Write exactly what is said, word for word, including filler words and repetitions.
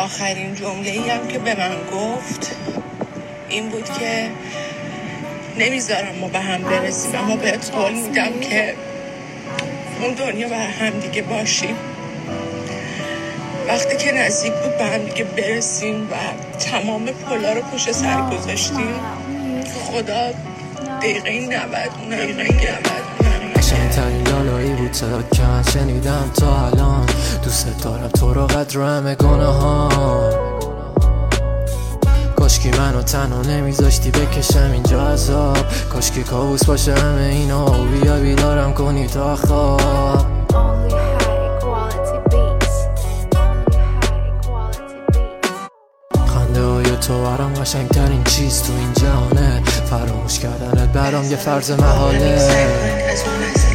آخرین جمله‌ای هم که به من گفت این بود که نمیذارم ما به هم برسیم، اما بهت قول میدم که اون دنیا بر هم دیگه باشیم. وقتی که نزدیک بود به هم دیگه برسیم و تمام پلا رو پشت سر گذاشتیم، خدا دقیقه نود دقیقه نود قشنگ‌ترین لالایی بود صدات که من شنیدم تا الان. دوست دارم تو رو قدر همه گناهان. کاشکی منو تنها نمیذاشتی بکشم اینجا عذاب. کاشکی کابوس باشه همه اینا و بیا بیدارم کنی تا خواب. خنده های تو برام قشنگترین چیز تو این جهانه. فراموش کردنت برام یه فرض محاله.